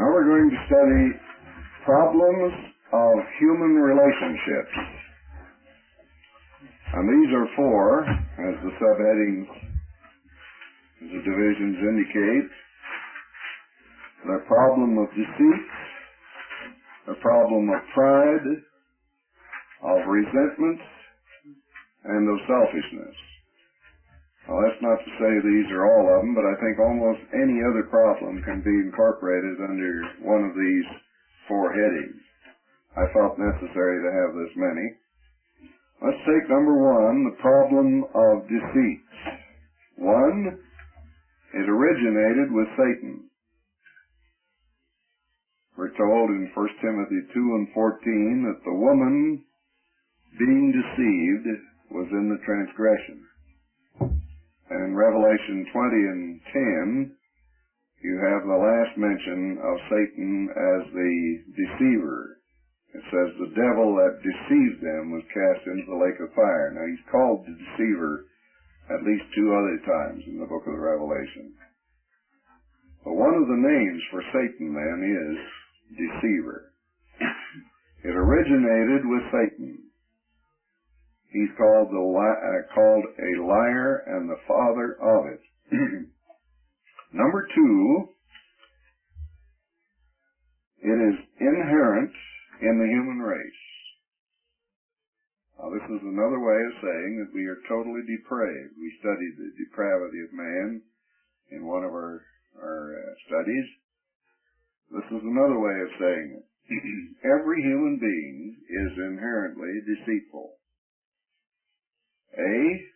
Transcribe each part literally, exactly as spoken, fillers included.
Now we're going to study problems of human relationships. And these are four, as the subheadings, as the divisions indicate. The problem of deceit, the problem of pride, of resentment, and of selfishness. Now, that's not to say these are all of them, but I think almost any other problem can be incorporated under one of these four headings. I felt necessary to have this many. Let's take number one, the problem of deceit. One, it originated with Satan. We're told in First Timothy two and fourteen that the woman being deceived was in the transgression. And in Revelation twenty and ten, you have the last mention of Satan as the deceiver. It says the devil that deceived them was cast into the lake of fire. Now, he's called the deceiver at least two other times in the book of the Revelation. But one of the names for Satan, then, is deceiver. It originated with Satan. He's called, the li- uh, called a liar and the father of it. Number two, it is inherent in the human race. Now, this is another way of saying that we are totally depraved. We studied the depravity of man in one of our, our uh, studies. This is another way of saying it. Every human being is inherently deceitful. A,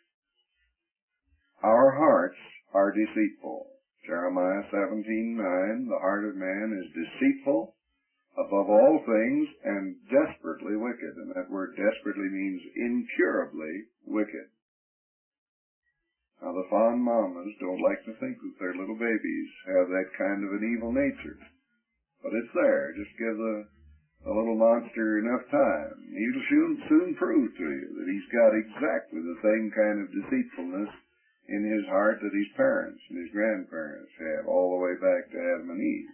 our hearts are deceitful. Jeremiah seventeen nine, the heart of man is deceitful above all things and desperately wicked. And that word desperately means incurably wicked. Now, the fond mamas don't like to think that their little babies have that kind of an evil nature. But it's there. Just give the a little monster enough time. He'll soon, soon prove to you that he's got exactly the same kind of deceitfulness in his heart that his parents and his grandparents have, all the way back to Adam and Eve.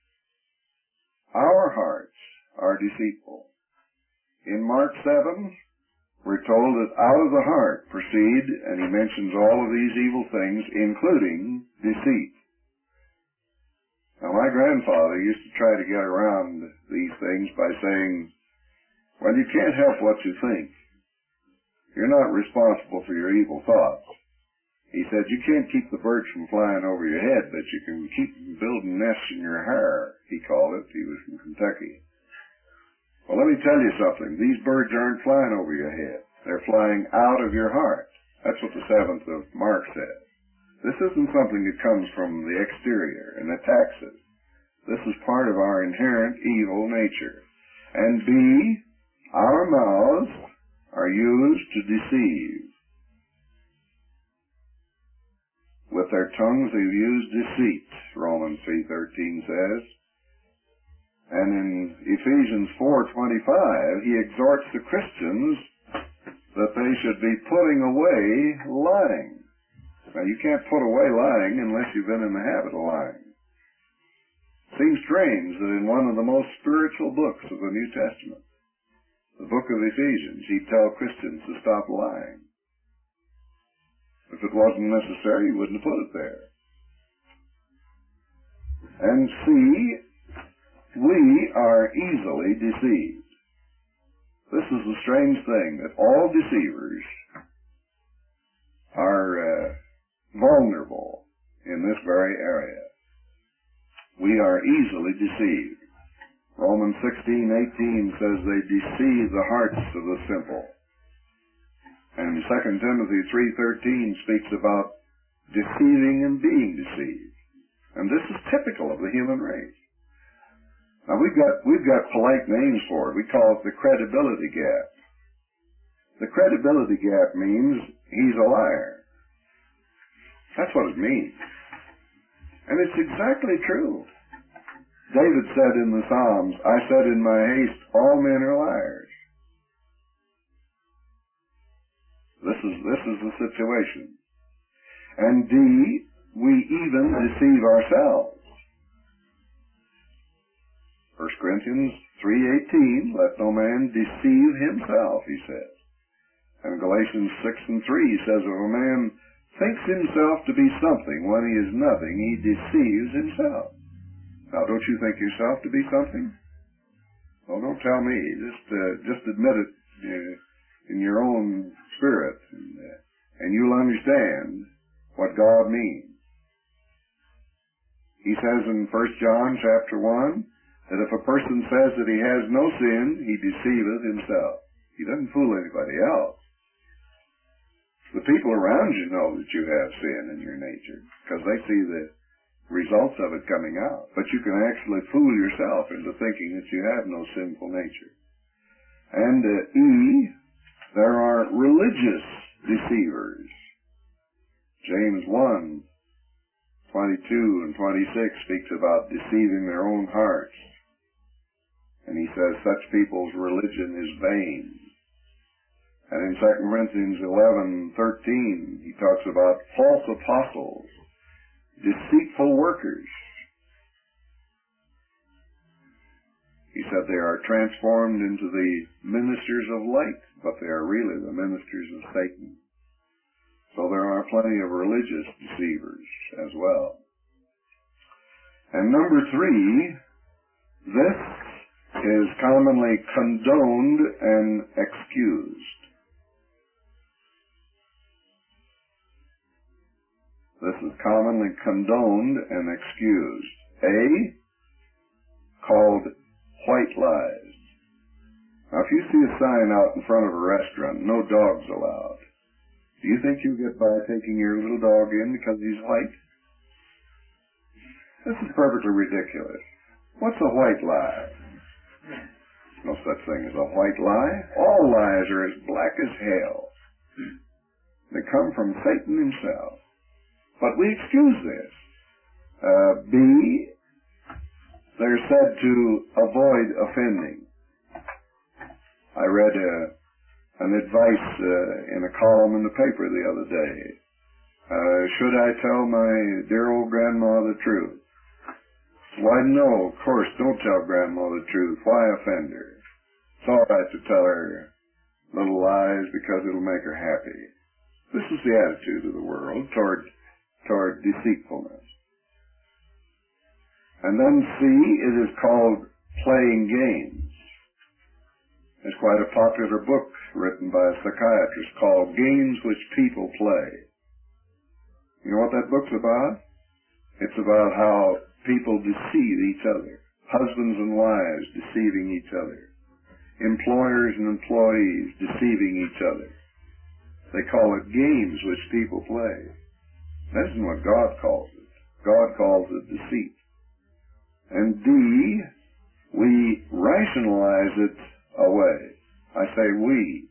Our hearts are deceitful. In Mark seven, we're told that out of the heart proceed, and he mentions all of these evil things, including deceit. Now, my grandfather used to try to get around these things by saying, well, you can't help what you think. You're not responsible for your evil thoughts. He said, you can't keep the birds from flying over your head, but you can keep them building nests in your hair, he called it. He was from Kentucky. Well, let me tell you something. These birds aren't flying over your head. They're flying out of your heart. That's what the seventh of Mark said. This isn't something that comes from the exterior and attacks us. This is part of our inherent evil nature. And B, our mouths are used to deceive. With their tongues they use deceit, Romans three thirteen says. And in Ephesians four twenty-five, he exhorts the Christians that they should be putting away lying. Now, you can't put away lying unless you've been in the habit of lying. Seems strange that in one of the most spiritual books of the New Testament, the book of Ephesians, he'd tell Christians to stop lying. If it wasn't necessary, he wouldn't have put it there. And see, we are easily deceived. This is the strange thing, that all deceivers are uh, vulnerable in this very area. We are easily deceived. Romans sixteen eighteen says they deceive the hearts of the simple. And Second Timothy three thirteen speaks about deceiving and being deceived. And this is typical of the human race. Now, we've got, we've got polite names for it. We call it the credibility gap. The credibility gap means he's a liar. That's what it means. And it's exactly true. David said in the Psalms, I said in my haste, all men are liars. This is, this is the situation. And D, we even deceive ourselves. First Corinthians three eighteen, let no man deceive himself, he says. And Galatians six and three says, if a man thinks himself to be something when he is nothing, he deceives himself. Now, don't you think yourself to be something? Well, don't tell me. Just uh, just admit it uh, in your own spirit, and, uh, and you'll understand what God means. He says in First John chapter one, that if a person says that he has no sin, he deceiveth himself. He doesn't fool anybody else. The people around you know that you have sin in your nature, because they see the results of it coming out. But you can actually fool yourself into thinking that you have no sinful nature. And uh, E, there are religious deceivers. James one, twenty-two and twenty-six speaks about deceiving their own hearts. And he says such people's religion is vain. And in Second Corinthians eleven thirteen, he talks about false apostles, deceitful workers. He said they are transformed into the ministers of light, but they are really the ministers of Satan. So there are plenty of religious deceivers as well. And number three, this is commonly condoned and excused. This is commonly condoned and excused. A, called white lies. Now, if you see a sign out in front of a restaurant, no dogs allowed, do you think you'll get by taking your little dog in because he's white? This is perfectly ridiculous. What's a white lie? No such thing as a white lie. All lies are as black as hell. They come from Satan himself. But we excuse this. Uh, B, they're said to avoid offending. I read uh, an advice uh, in a column in the paper the other day. Uh, should I tell my dear old grandma the truth? Why, no, of course, don't tell grandma the truth. Why offend her? It's all right to tell her little lies because it'll make her happy. This is the attitude of the world toward toward deceitfulness. And then C, it is called playing games. There's quite a popular book written by a psychiatrist called Games Which People Play. You know what that book's about? It's about how people deceive each other. Husbands and wives deceiving each other. Employers and employees deceiving each other. They call it games which people play. That isn't what God calls it. God calls it deceit. And D, we rationalize it away. I say we.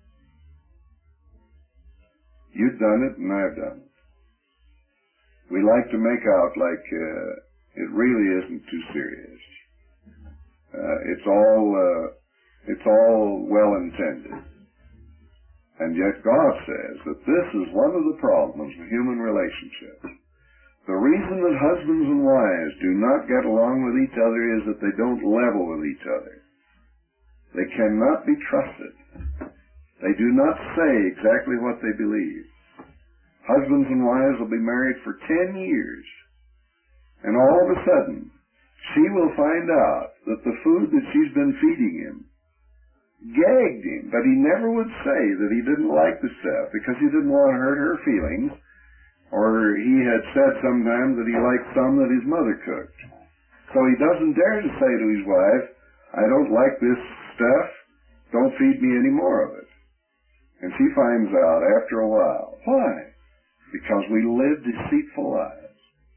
You've done it and I've done it. We like to make out like uh, it really isn't too serious. Uh, it's all uh, it's all well intended. And yet God says that this is one of the problems of human relationships. The reason that husbands and wives do not get along with each other is that they don't level with each other. They cannot be trusted. They do not say exactly what they believe. Husbands and wives will be married for ten years, and all of a sudden, she will find out that the food that she's been feeding him gagged him, but he never would say that he didn't like the stuff because he didn't want to hurt her feelings, or he had said sometimes that he liked some that his mother cooked. So he doesn't dare to say to his wife, I don't like this stuff, don't feed me any more of it. And she finds out after a while. Why? Because we live deceitful lives.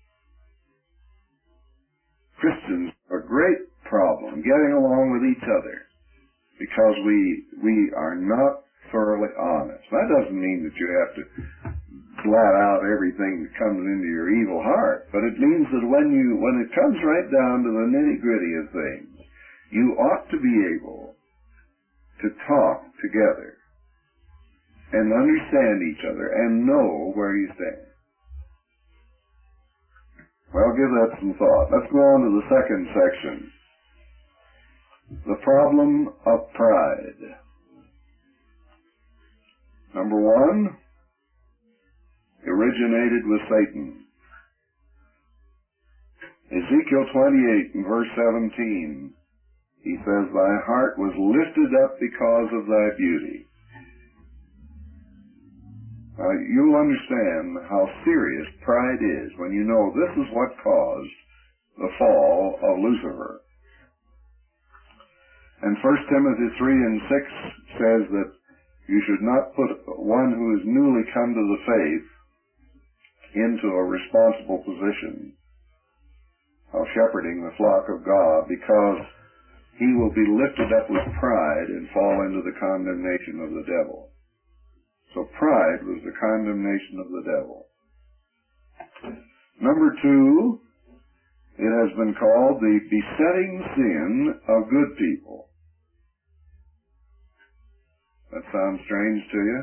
Christians are a great problem getting along with each other, because we we are not thoroughly honest. That doesn't mean that you have to blot out everything that comes into your evil heart, but it means that when you when it comes right down to the nitty-gritty of things, you ought to be able to talk together and understand each other and know where you stand. Well, give that some thought. Let's go on to the second section. The problem of pride. Number one, originated with Satan. Ezekiel twenty-eight and verse seventeen, he says, thy heart was lifted up because of thy beauty. Now, you'll understand how serious pride is when you know this is what caused the fall of Lucifer. And First Timothy three and six says that you should not put one who is newly come to the faith into a responsible position of shepherding the flock of God, because he will be lifted up with pride and fall into the condemnation of the devil. So pride was the condemnation of the devil. Number two, it has been called the besetting sin of good people. That sounds strange to you?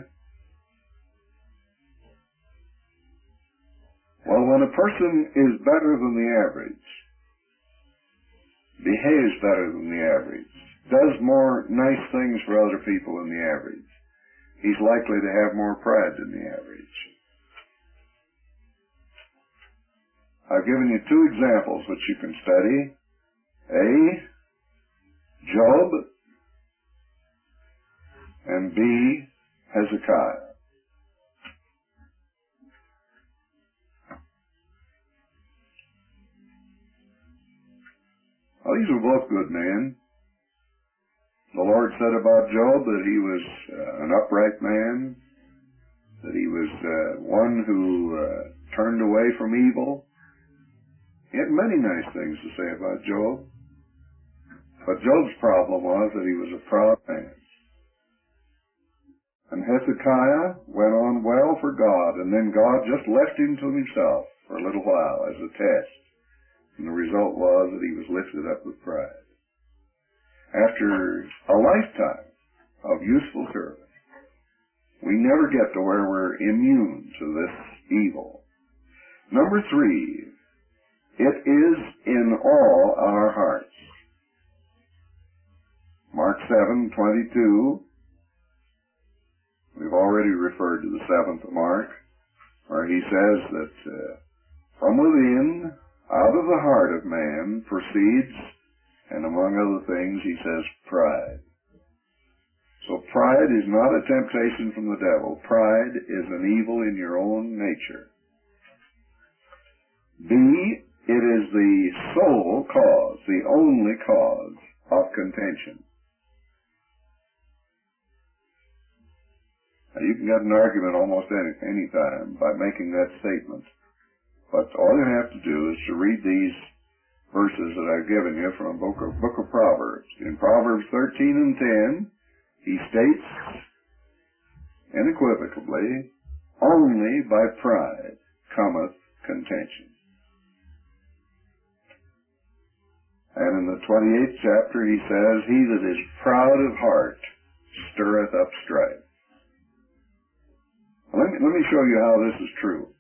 Well, when a person is better than the average, behaves better than the average, does more nice things for other people than the average, he's likely to have more pride than the average. I've given you two examples which you can study. A, Job, and B, Hezekiah. Well, these were both good men. The Lord said about Job that he was uh, an upright man, that he was uh, one who uh, turned away from evil. He had many nice things to say about Job. But Job's problem was that he was a proud man. And Hezekiah went on well for God, and then God just left him to himself for a little while as a test. And the result was that he was lifted up with pride. After a lifetime of useful service, we never get to where we're immune to this evil. Number three, it is in all our hearts. Mark seven twenty-two, we've already referred to the seventh Mark, where he says that uh, from within, out of the heart of man proceeds, and among other things, he says, pride. So pride is not a temptation from the devil. Pride is an evil in your own nature. B, it is the sole cause, the only cause of contention. Now, you can get an argument almost any, any time by making that statement. But all you have to do is to read these verses that I've given you from the book of, book of Proverbs. In Proverbs thirteen and ten, he states unequivocally, only by pride cometh contention. And in the twenty-eighth chapter he says, he that is proud of heart stirreth up strife. Let me, let me show you how this is true.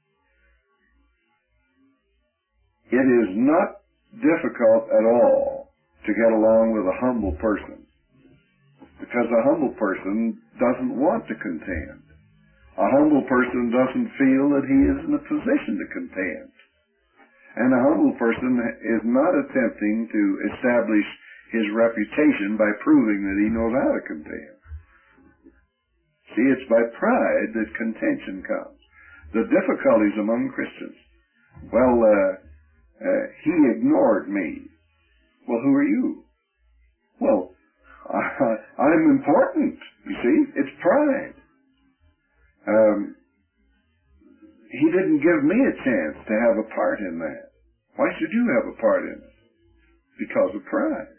It is not difficult at all to get along with a humble person, because a humble person doesn't want to contend. A humble person doesn't feel that he is in a position to contend. And a humble person is not attempting to establish his reputation by proving that he knows how to contend. See, it's by pride that contention comes. The difficulties among Christians. Well, uh, Uh, he ignored me. Well, who are you? Well, I, I'm important, you see. It's pride. Um, he didn't give me a chance to have a part in that. Why should you have a part in it? Because of pride.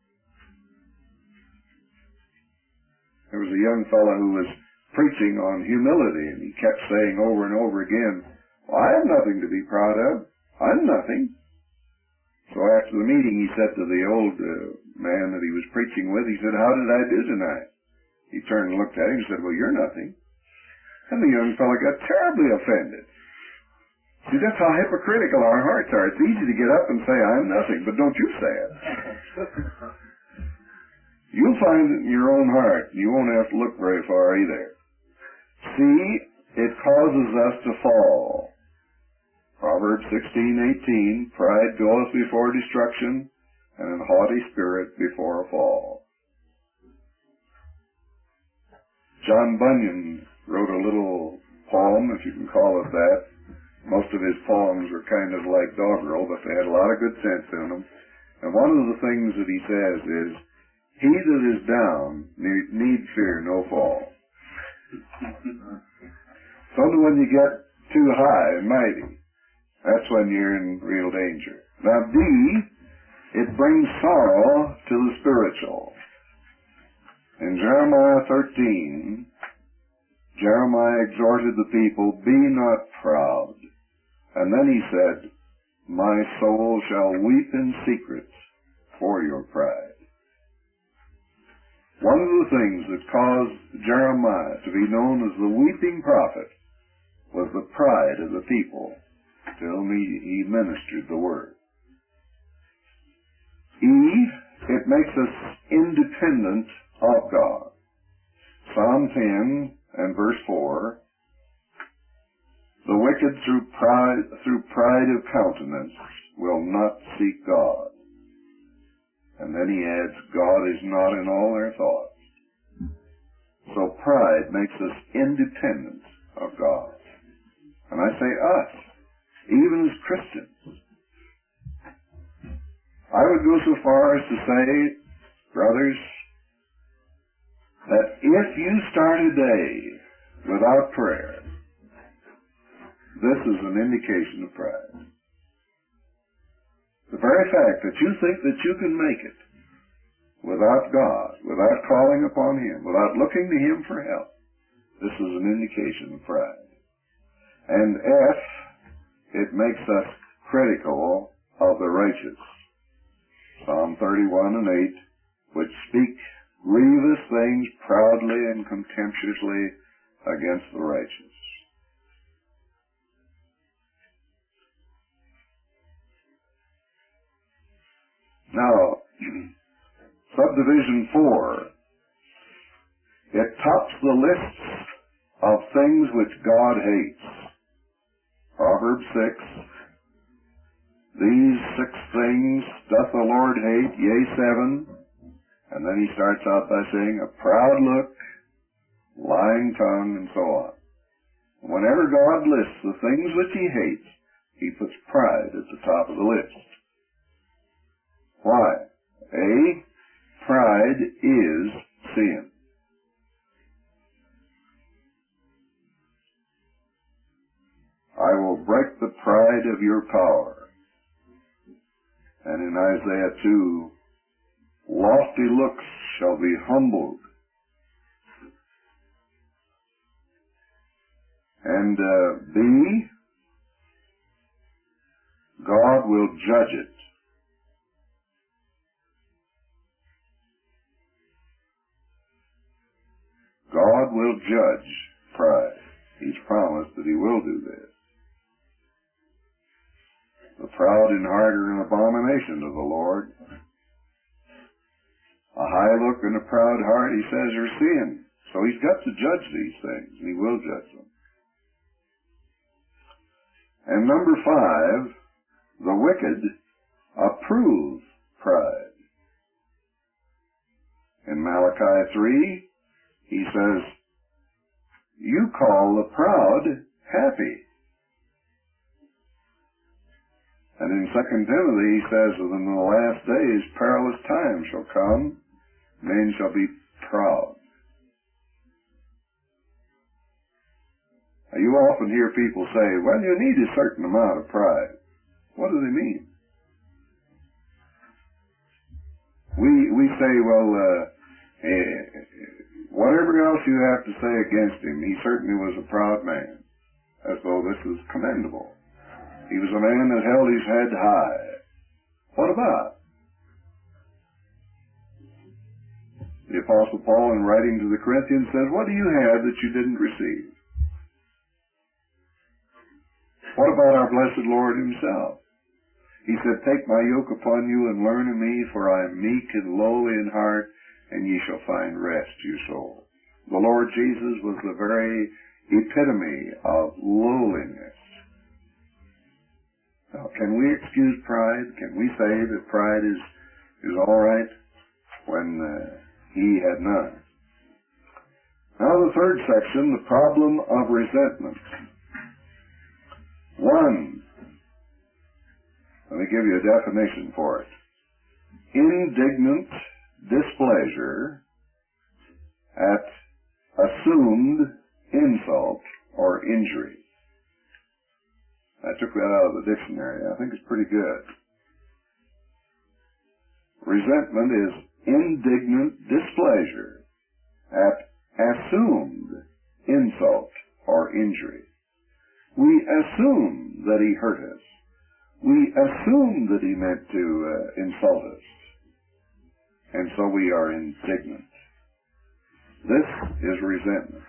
There was a young fellow who was preaching on humility, and he kept saying over and over again, well, I have nothing to be proud of. I'm nothing. So after the meeting, he said to the old uh, man that he was preaching with, he said, how did I do tonight? He turned and looked at him and said, well, you're nothing. And the young fellow got terribly offended. See, that's how hypocritical our hearts are. It's easy to get up and say, I'm nothing, but don't you say it. You'll find it in your own heart. You won't have to look very far either. See, it causes us to fall. Proverbs sixteen eighteen, pride goeth before destruction, and an haughty spirit before a fall. John Bunyan wrote a little poem, if you can call it that. Most of his poems were kind of like doggerel, but they had a lot of good sense in them. And one of the things that he says is, he that is down need, need fear no fall. It's only when you get too high and mighty, that's when you're in real danger. Now, D, it brings sorrow to the spiritual. In Jeremiah thirteen, Jeremiah exhorted the people, be not proud. And then he said, my soul shall weep in secret for your pride. One of the things that caused Jeremiah to be known as the weeping prophet was the pride of the people to whom he, he ministered the word. E, it makes us independent of God. Psalm ten and verse four, the wicked through pride, through pride of countenance will not seek God. And then he adds, God is not in all their thoughts. So pride makes us independent of God. And I say us, even as Christians. I would go so far as to say, brothers, that if you start a day without prayer, this is an indication of pride. The very fact that you think that you can make it without God, without calling upon Him, without looking to Him for help, this is an indication of pride. And F, it makes us critical of the righteous. Psalm thirty-one and eight, which speak grievous things proudly and contemptuously against the righteous. Now, subdivision four, it tops the lists of things which God hates. Proverbs six, these six things doth the Lord hate, yea, seven. And then he starts out by saying, a proud look, lying tongue, and so on. Whenever God lists the things which he hates, he puts pride at the top of the list. Why? A, pride is sin. I will break the pride of your power. And in Isaiah two, lofty looks shall be humbled. And uh, B, God will judge it. God will judge pride. He's promised that he will do this. The proud in heart are an abomination to the Lord. A high look and a proud heart, he says, are sin. So he's got to judge these things, and he will judge them. And number five, the wicked approve pride. In Malachi three, he says, you call the proud happy. And in Second Timothy, he says, within the last days, perilous times shall come, men shall be proud. Now, you often hear people say, well, you need a certain amount of pride. What do they mean? We we say, well, uh, eh, whatever else you have to say against him, he certainly was a proud man, as though this was commendable. He was a man that held his head high. What about? The Apostle Paul, in writing to the Corinthians, says, what do you have that you didn't receive? What about our blessed Lord himself? He said, take my yoke upon you and learn of me, for I am meek and lowly in heart, and ye shall find rest to your soul. The Lord Jesus was the very epitome of lowliness. Now, can we excuse pride? Can we say that pride is, is all right when uh, he had none? Now the third section, the problem of resentment. One, let me give you a definition for it. Indignant displeasure at assumed insult or injury. I took that out of the dictionary. I think it's pretty good. Resentment is indignant displeasure at assumed insult or injury. We assume that he hurt us. We assume that he meant to uh, insult us. And so we are indignant. This is resentment.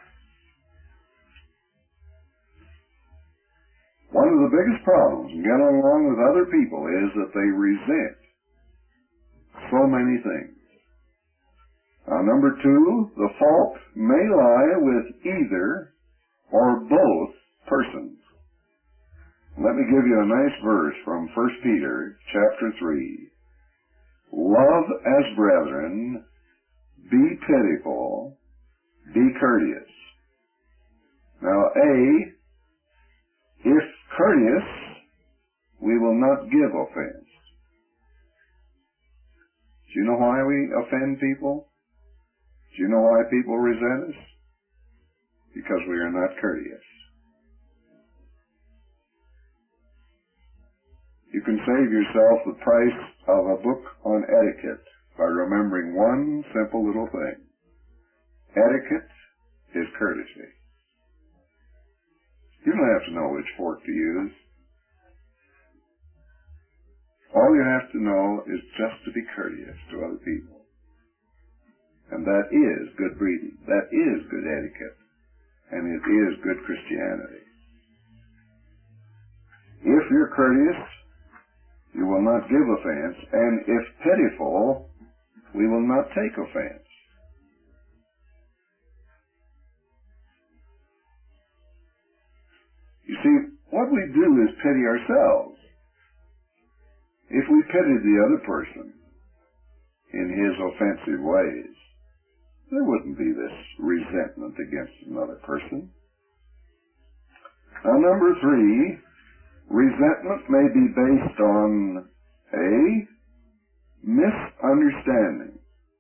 One of the biggest problems in getting along with other people is that they resent so many things. Now, number two, the fault may lie with either or both persons. Let me give you a nice verse from First Peter chapter three. Love as brethren, be pitiful, be courteous. Now, A, if courteous, we will not give offense. Do you know why we offend people? Do you know why people resent us? Because we are not courteous. You can save yourself the price of a book on etiquette by remembering one simple little thing. Etiquette is courtesy. You don't have to know which fork to use. All you have to know is just to be courteous to other people. And that is good breeding. That is good etiquette. And it is good Christianity. If you're courteous, you will not give offense, and if pitiful, we will not take offense. You see, what we do is pity ourselves. If we pitied the other person in his offensive ways, there wouldn't be this resentment against another person. Now, number three, resentment may be based on a misunderstanding.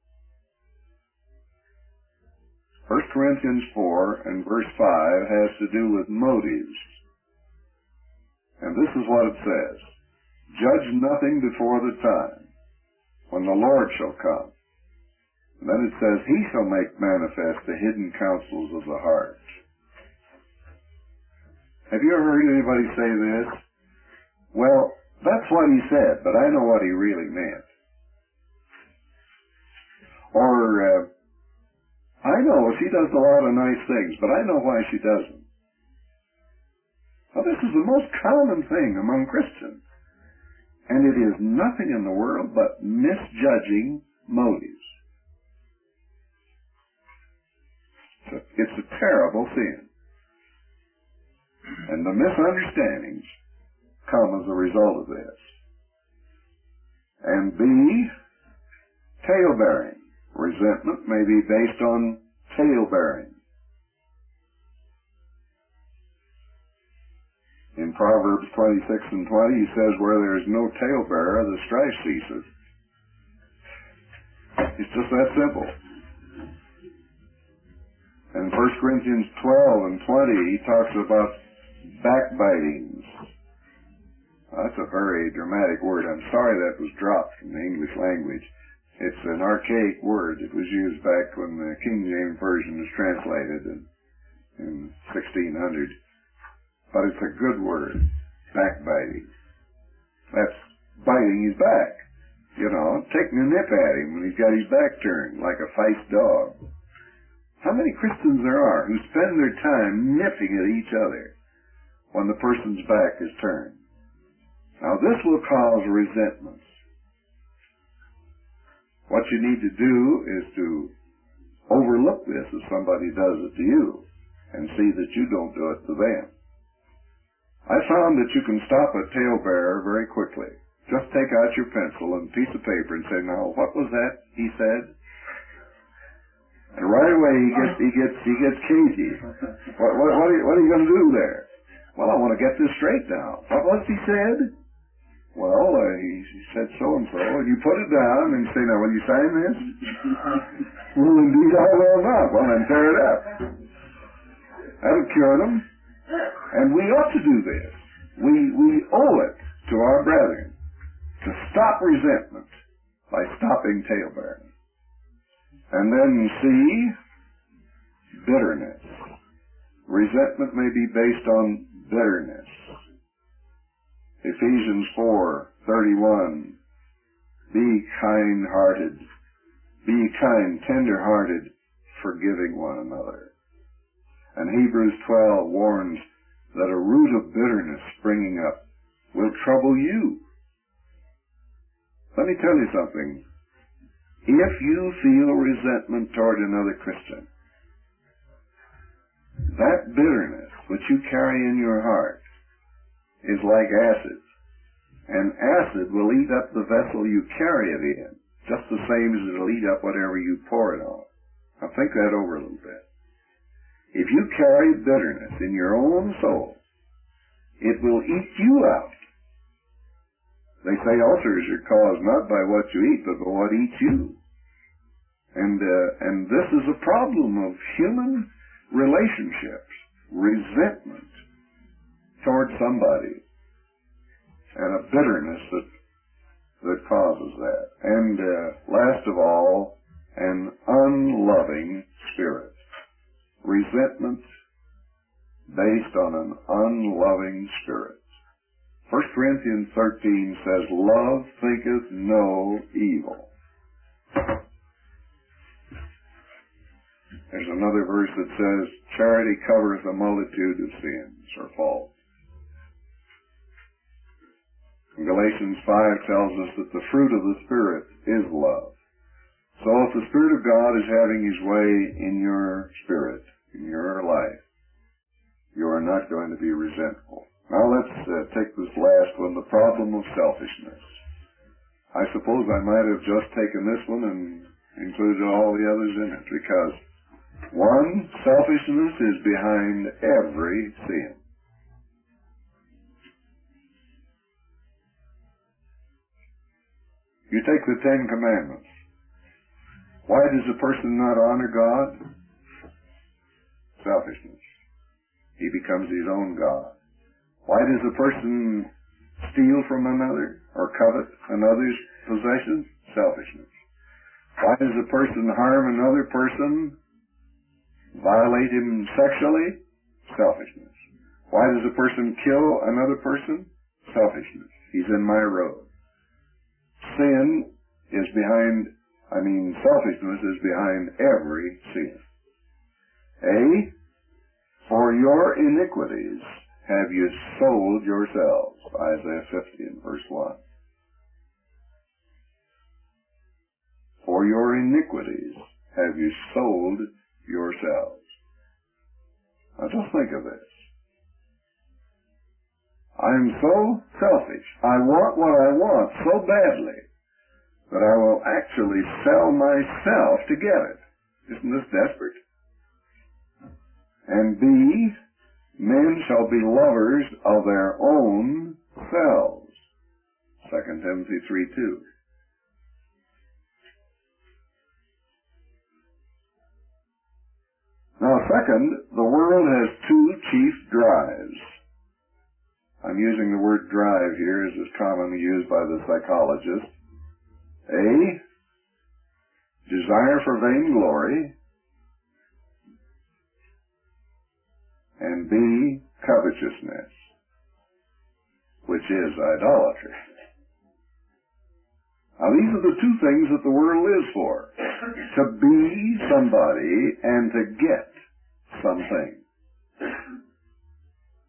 First Corinthians four and verse five has to do with motives. And this is what it says. Judge nothing before the time, when the Lord shall come. And then it says, he shall make manifest the hidden counsels of the heart. Have you ever heard anybody say this? Well, that's what he said, but I know what he really meant. Or, uh, I know she does a lot of nice things, but I know why she doesn't. Well, this is the most common thing among Christians. And it is nothing in the world but misjudging motives. It's a, it's a terrible sin. And the misunderstandings come as a result of this. And B, tale-bearing. Resentment may be based on tale-bearing. In Proverbs twenty-six and twenty, he says, where there is no tale-bearer, the strife ceases. It's just that simple. And in First Corinthians twelve and twenty, he talks about backbitings. That's a very dramatic word. I'm sorry that was dropped from the English language. It's an archaic word. It was used back when the King James Version was translated in, in sixteen hundred. But it's a good word, backbiting. That's biting his back. You know, taking a nip at him when he's got his back turned, like a feist dog. How many Christians there are who spend their time nipping at each other when the person's back is turned? Now, this will cause resentments. What you need to do is to overlook this if somebody does it to you and see that you don't do it to them. I found that you can stop a talebearer very quickly. Just take out your pencil and a piece of paper and say, now, what was that he said? And right away he gets he gets he gets cagey. What what what are you, what are you going to do there? Well, I want to get this straight now. What was he said? Well, uh, he, he said so and so, and you put it down and say, now, will you sign this? Well, indeed, I will not. Well, then tear it up. That'll cure them. And we ought to do this. We we owe it to our brethren to stop resentment by stopping talebearing. And then see bitterness. Resentment may be based on bitterness. Ephesians four thirty-one. Be kind-hearted. Be kind, tender-hearted, forgiving one another. And Hebrews twelve warns that a root of bitterness springing up will trouble you. Let me tell you something. If you feel resentment toward another Christian, that bitterness which you carry in your heart is like acid. And acid will eat up the vessel you carry it in, just the same as it'll eat up whatever you pour it on. Now think that over a little bit. If you carry bitterness in your own soul, it will eat you out. They say ulcers are caused not by what you eat, but by what eats you. And uh, and this is a problem of human relationships, resentment toward somebody, and a bitterness that that causes that. And uh, last of all, an unloving spirit. Resentment based on an unloving spirit. First Corinthians thirteen says, love thinketh no evil. There's another verse that says, charity covereth a multitude of sins or faults. And Galatians five tells us that the fruit of the Spirit is love. So if the Spirit of God is having His way in your spirit, in your life, you are not going to be resentful. Now let's uh, take this last one, the problem of selfishness. I suppose I might have just taken this one and included all the others in it, because one, selfishness is behind every sin. You take the Ten Commandments. Why does a person not honor God? Selfishness. He becomes his own God. Why does a person steal from another or covet another's possessions? Selfishness. Why does a person harm another person, violate him sexually? Selfishness. Why does a person kill another person? Selfishness. He's in my road. Sin is behind, I mean, selfishness is behind every sin. A, for your iniquities have you sold yourselves. Isaiah fifty and verse one. For your iniquities have you sold yourselves. Now just think of this. I'm so selfish. I want what I want so badly that I will actually sell myself to get it. Isn't this desperate? And B, men shall be lovers of their own selves. Second Timothy three two. Now, second, the world has two chief drives. I'm using the word drive here as is commonly used by the psychologist. A, desire for vainglory, and B, covetousness, which is idolatry. Now, these are the two things that the world lives for. To be somebody and to get something.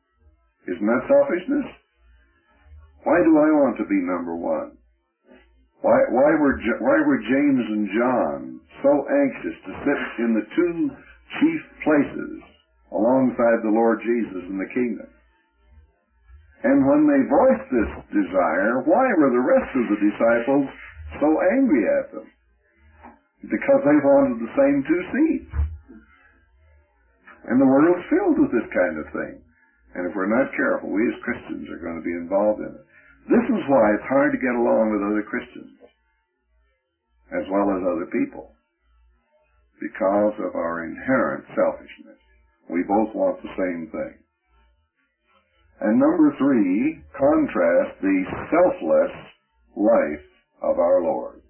Isn't that selfishness? Why do I want to be number one? Why, why were why were James and John so anxious to sit in the two chief places alongside the Lord Jesus in the kingdom? And when they voiced this desire, why were the rest of the disciples so angry at them? Because they wanted the same two seats. And the world's filled with this kind of thing. And if we're not careful, we as Christians are going to be involved in it. This is why it's hard to get along with other Christians, as well as other people, because of our inherent selfishness. We both want the same thing. And number three, contrast the selfless life of our Lord.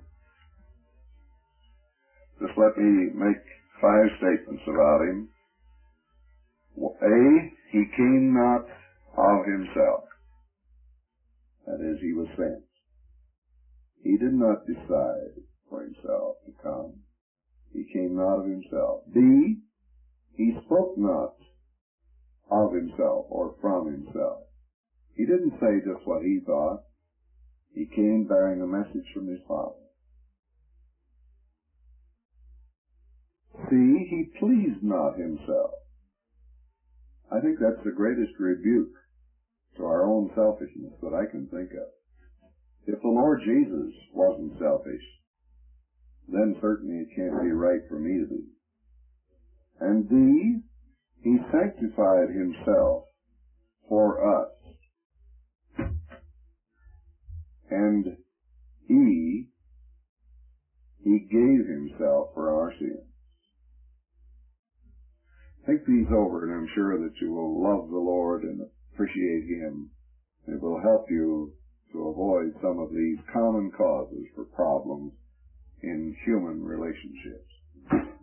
Just let me make five statements about him. A, he came not of himself. That is, he was sent. He did not decide for himself to come. He came not of himself. B, he spoke not of himself or from himself. He didn't say just what he thought. He came bearing a message from his Father. C, he pleased not himself. I think that's the greatest rebuke to our own selfishness that I can think of. If the Lord Jesus wasn't selfish, then certainly it can't be right for me to be. And D, he sanctified himself for us. And E, he gave himself for our sins. Think these over, and I'm sure that you will love the Lord and appreciate him. It will help you to avoid some of these common causes for problems in human relationships.